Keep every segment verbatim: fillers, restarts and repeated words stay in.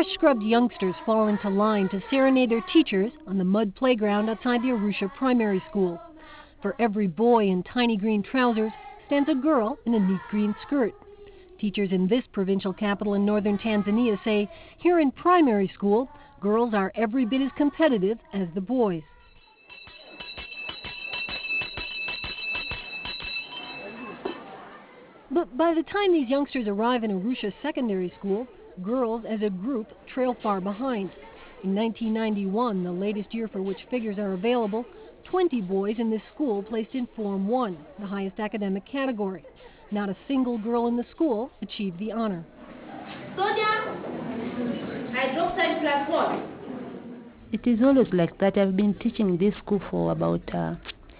Fresh-scrubbed youngsters fall into line to serenade their teachers on the mud playground outside the Arusha Primary School. For every boy in tiny green trousers stands a girl in a neat green skirt. Teachers in this provincial capital in northern Tanzania say here in primary school, girls are every bit as competitive as the boys. But by the time these youngsters arrive in Arusha Secondary School, girls as a group trail far behind. In nineteen ninety-one, the latest year for which figures are available, twenty boys in this school placed in Form one, the highest academic category. Not a single girl in the school achieved the honor. Sonia, hydroxide plus what? It is always like that. I've been teaching this school for about uh,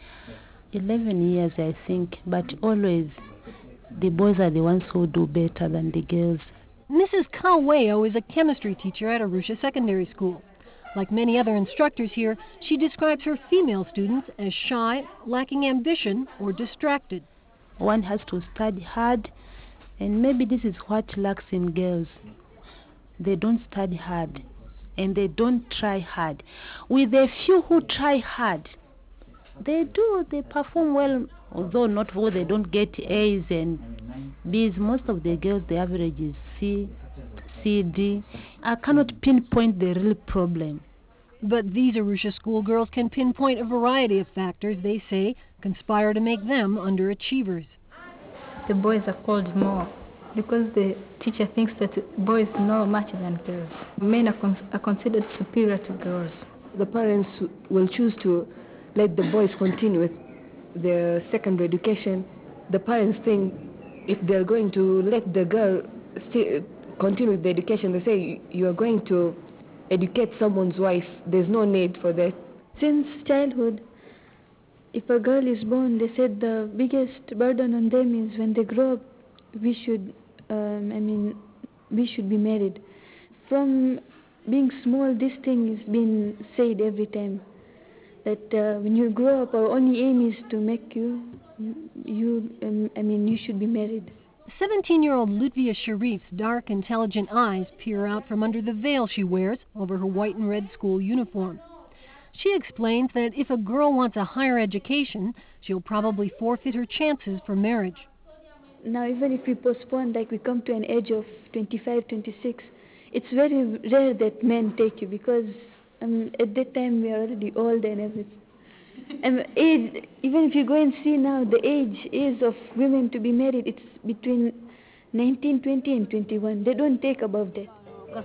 eleven years, I think, but always the boys are the ones who do better than the girls. Missus Kalweo is a chemistry teacher at Arusha Secondary School. Like many other instructors here, she describes her female students as shy, lacking ambition, or distracted. One has to study hard, and maybe this is what lacks in girls. They don't study hard, and they don't try hard. With the few who try hard, they do, they perform well, although not all, they don't get A's and B's. Most of the girls, the average is C, C, D. I cannot pinpoint the real problem. But these Arusha schoolgirls can pinpoint a variety of factors they say conspire to make them underachievers. The boys are called more because the teacher thinks that boys know much than girls. Men are, con are considered superior to girls. The parents will choose to let the boys continue with their secondary education. The parents think if they're going to let the girl stay, continue with the education, they say you are going to educate someone's wife. There's no need for that. Since childhood, if a girl is born, they said the biggest burden on them is when they grow up, we should, um, I mean, we should be married. From being small, this thing is being said every time. That uh, when you grow up, our only aim is to make you, you, um, I mean, you should be married. seventeen-year-old Lutvia Sharif's dark, intelligent eyes peer out from under the veil she wears over her white and red school uniform. She explains that if a girl wants a higher education, she'll probably forfeit her chances for marriage. Now, even if we postpone, like we come to an age of twenty-five, twenty-six, it's very rare that men take you because um, at that time we are already old and everything. And age, even if you go and see now, the age is of women to be married, it's between nineteen, twenty and twenty-one. They don't take above that.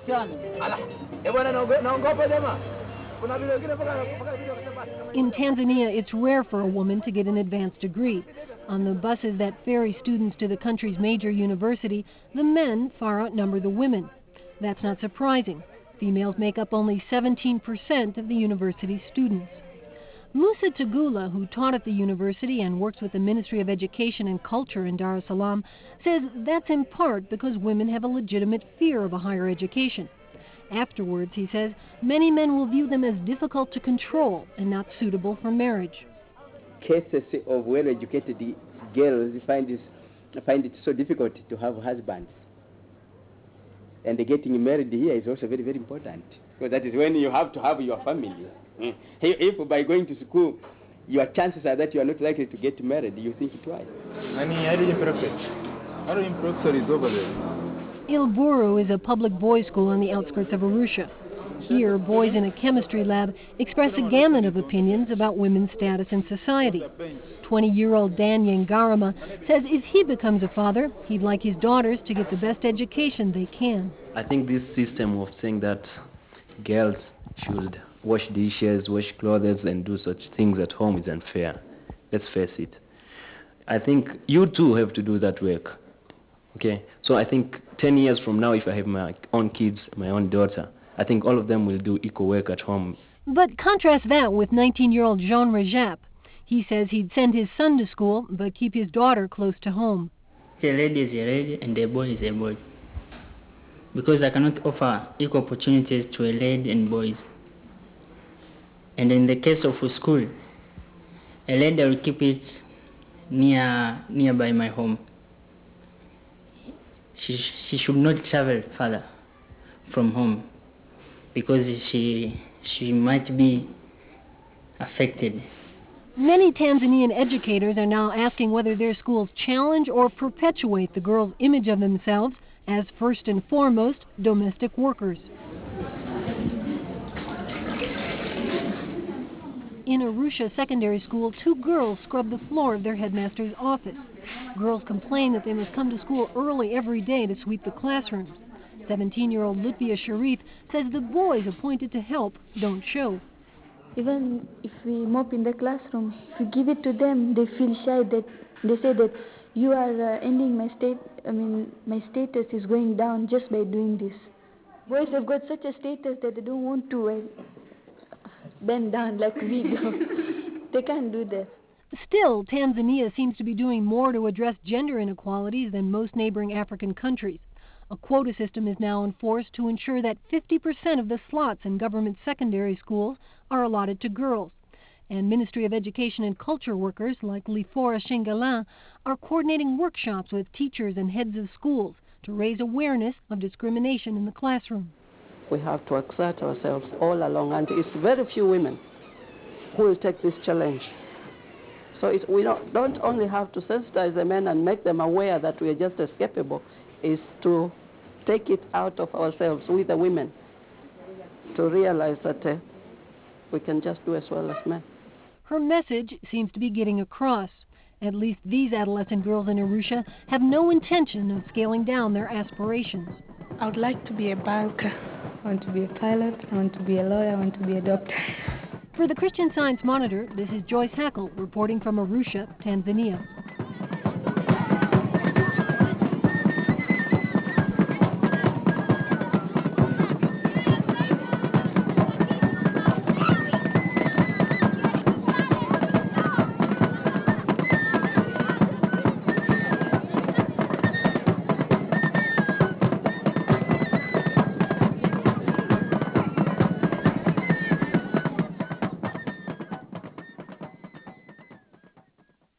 In Tanzania, it's rare for a woman to get an advanced degree. On the buses that ferry students to the country's major university, the men far outnumber the women. That's not surprising. Females make up only seventeen percent of the university's students. Musa Tagula, who taught at the university and works with the Ministry of Education and Culture in Dar es Salaam, says that's in part because women have a legitimate fear of a higher education. Afterwards, he says, many men will view them as difficult to control and not suitable for marriage. Cases of well-educated girls find, this, find it so difficult to have husbands. And getting married here is also very, very important. Because that is when you have to have your family. Mm. If by going to school, your chances are that you are not likely to get married, you think twice. is over there. Ilburu is a public boys' school on the outskirts of Arusha. Here, boys in a chemistry lab express a gamut of opinions about women's status in society. twenty-year-old Dan Yengarama says if he becomes a father, he'd like his daughters to get the best education they can. I think this system of saying that girls should wash dishes, wash clothes, and do such things at home is unfair. Let's face it. I think you too have to do that work. Okay, so I think ten years from now, if I have my own kids, my own daughter, I think all of them will do equal work at home. But contrast that with nineteen-year-old Jean Rajap. He says he'd send his son to school, but keep his daughter close to home. A lady is a lady and a boy is a boy. Because I cannot offer equal opportunities to a lady and boys. And in the case of a school, a lady will keep it near nearby my home. She, she should not travel further from home because she, she might be affected. Many Tanzanian educators are now asking whether their schools challenge or perpetuate the girls' image of themselves as first and foremost domestic workers. In Arusha Secondary School, two girls scrub the floor of their headmaster's office. Girls complain that they must come to school early every day to sweep the classrooms. seventeen-year-old Lutfia Sharif says the boys appointed to help don't show. Even if we mop in the classroom, if we give it to them, they feel shy. That they say that you are uh, ending my state. I mean, my status is going down just by doing this. Boys have got such a status that they don't want to uh, bend down like we do. They can't do that. Still, Tanzania seems to be doing more to address gender inequalities than most neighboring African countries. A quota system is now enforced to ensure that fifty percent of the slots in government secondary schools are allotted to girls. And Ministry of Education and Culture workers like Lifora Shingalin are coordinating workshops with teachers and heads of schools to raise awareness of discrimination in the classroom. We have to exert ourselves all along, and it's very few women who will take this challenge. So it, we don't, don't only have to sensitize the men and make them aware that we are just escapable, is to take it out of ourselves with the women to realize that uh, we can just do as well as men. Her message seems to be getting across. At least these adolescent girls in Arusha have no intention of scaling down their aspirations. I would like to be a banker. I want to be a pilot. I want to be a lawyer. I want to be a doctor. For the Christian Science Monitor, this is Joyce Hackle reporting from Arusha, Tanzania.